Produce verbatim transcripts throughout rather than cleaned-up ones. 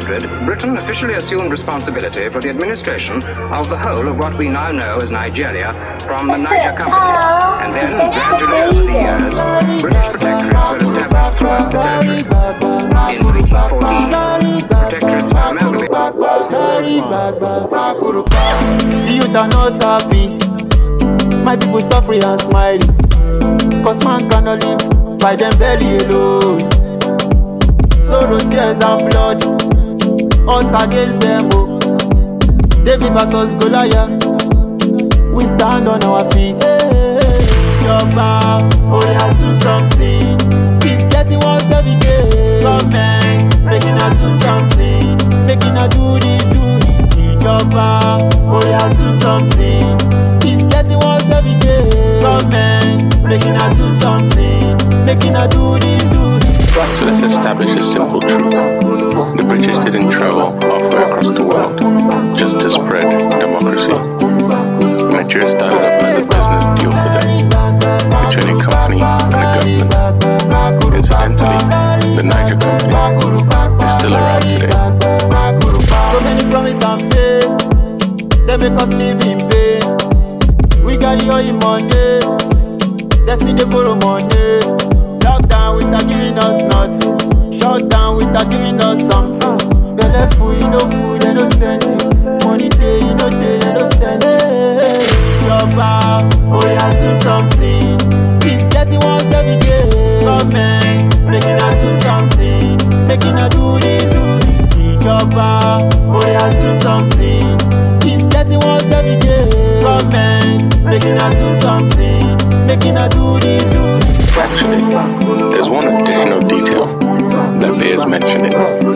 hundred, Britain officially assumed responsibility for the administration of the whole of what we now know as Nigeria from the Niger Company. And then, gradually over the years, British protectorates were established throughout the territory. In nineteen fourteen, protectorates were amalgamated. The youth are not happy. My people suffering and smiling. Cause man cannot live by them belly alone. Sorrow, tears and blood, us against them, oh. David versus Goliath, we stand on our feet. Yoba, oh yeah, do something. It's getting worse every day. Government, making her do something. Making her do the, do the. Yoba, oh yeah, do something. It's getting worse every day. Government, making her do something. Making her do the, do the. So let's establish a simple truth. The British didn't travel halfway across the world just to spread democracy. Nigeria started up as a business deal for them, between a company and a government. Incidentally, the Niger Company is still around today. So many promise and fail, they make us live in pain. We got the oil money, destined to borrow money. Lockdown without giving us nothing. Shut down without giving us something. Belle full, you no food, they no send you. Money day, you no day, they no send you. Yoba, oh yeah, do something. It's getting worse every day. Government, making her do something. Making her do the, do the. Yoba, oh yeah, do something. It's getting worse every day. Government, making her do something. Making her do the, do the. Actually, there's one additional detail that bears mentioning.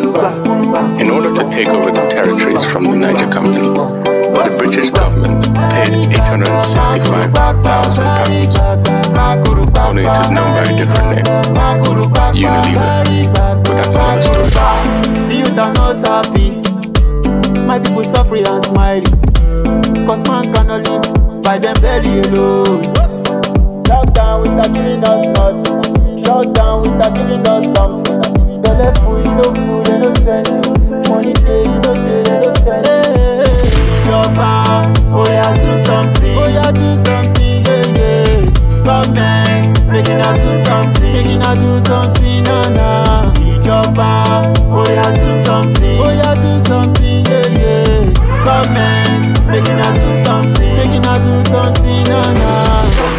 In order to take over the territories from the Niger Company, the British government paid eight hundred sixty-five thousand pounds, only it is known by a different name, Unilever, but that's another story. The youth are not happy. My people suffering and smiling. Cause man cannot live by them belly alone. Lockdown without giving us nothing. Shut down without giving us something. Belle full, you no food, they no send you. Money day, you no day, they no send you. Yoba, oh yeah, do something. Oh yeah, do something, yeah, yeah. Government, making her do something. Making her do something, nah, nah. Yoba, oh yeah, do something. Oh yeah, do something, yeah, yeah. Government, making her do something. Making her do something, nah, nah.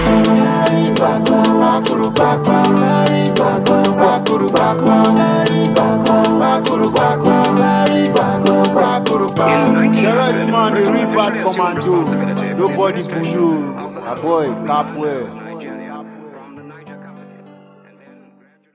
The rest man, the rebat commando. Nobody who know. A boy, Capwell.